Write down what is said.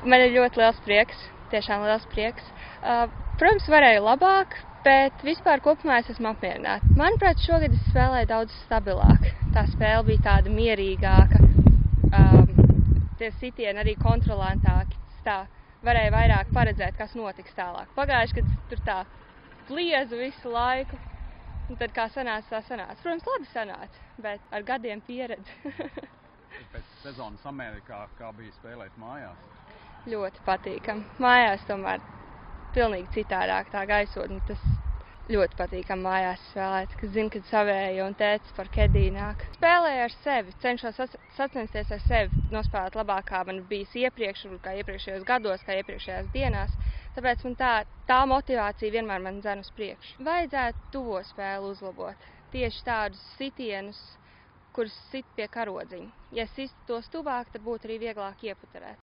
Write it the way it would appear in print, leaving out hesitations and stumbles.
Man ir ļoti liels prieks, tiešām liels prieks. Protams, varēju labāk, bet vispār kopumā es esmu apmierināta. Manuprāt, šogad es spēlēju daudz stabilāk. Tā spēle bija tāda mierīgāka, tie sitieni arī kontrolētāki. Tā varēja vairāk paredzēt, kas notiks tālāk. Pagājuši, kad tur tā pliezu visu laiku, un tad kā sanāca, tā sanāca. Protams, labi sanāca, bet ar gadiem pieredzi. Pēc sezonas Amerikā, kā bija spēlēt mājās? Ļoti patīkami. Mājās tomēr pilnīgi citādāk tā gaisotne. Tas ļoti patīkami mājās spēlēt, kas zina, kad savēja un tētis par kedī nāk. Spēlēju ar sevi, cenšos sacensties ar sevi, nospēlēt labāk, kā man bijis iepriekš, kā iepriekšējos gados, kā iepriekšējās dienās. Tāpēc man tā motivācija vienmēr man dzen uz priekšu. Vajadzētu tuvo spēli uzlabot. Tieši tādus sitienus, kurus sit pie karodziņa. Ja sistu tos tuvāk, tad būtu arī vieglāk ieputerēt.